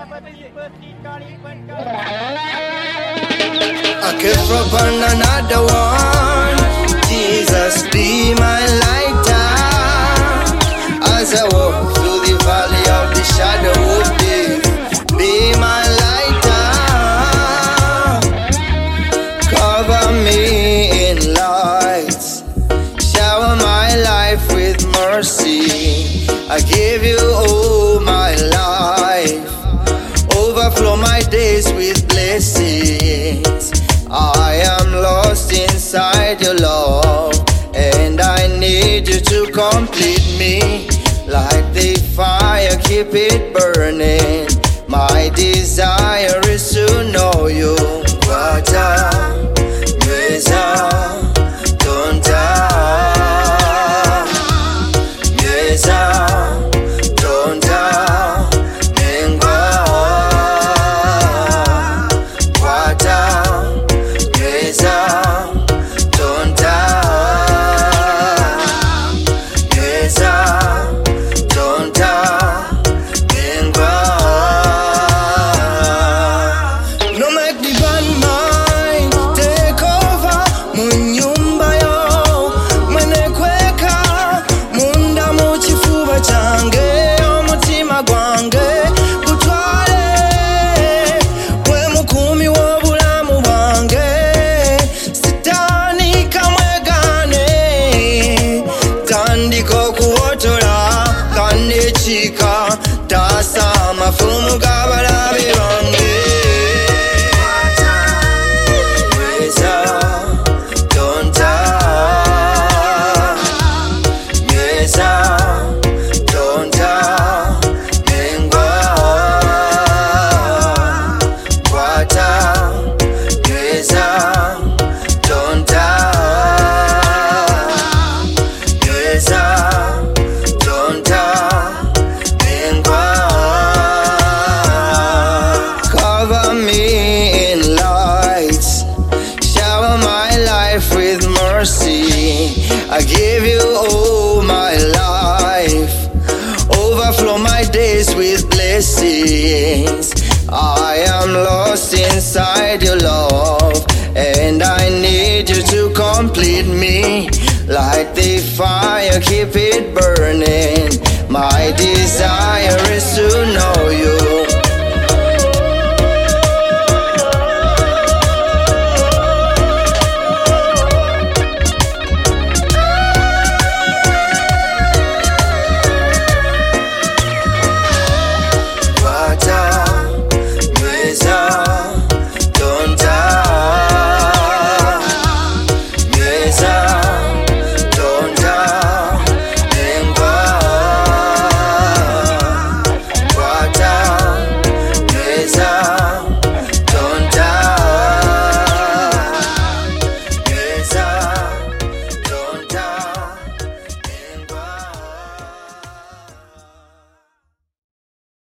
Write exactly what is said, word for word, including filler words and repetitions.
I could up on another one. Jesus, be my lighter as I walk through the valley of the shadow of death. Be my lighter, cover me in lights, shower my life with mercy. I give you all my life, overflow my days with blessings. I am lost inside your love, and I need you to complete me. Like the fire, keep it burning. My desire is to know you. Wata, Meza, Tonta, Meza, Tonta, Mengwa, Wata, Meza, Tonta, Meza. Tasa mafumu gabalabi bange. Meza, Tonta, Meza, Tonta, Mengwa, Wata, Meza, Tonta, Meza, Tonta. Cover me in lights, shower my life with mercy. I give you all my life, overflow my days with blessings. I am lost inside your love, and I need you to complete me. Like the fire, keep it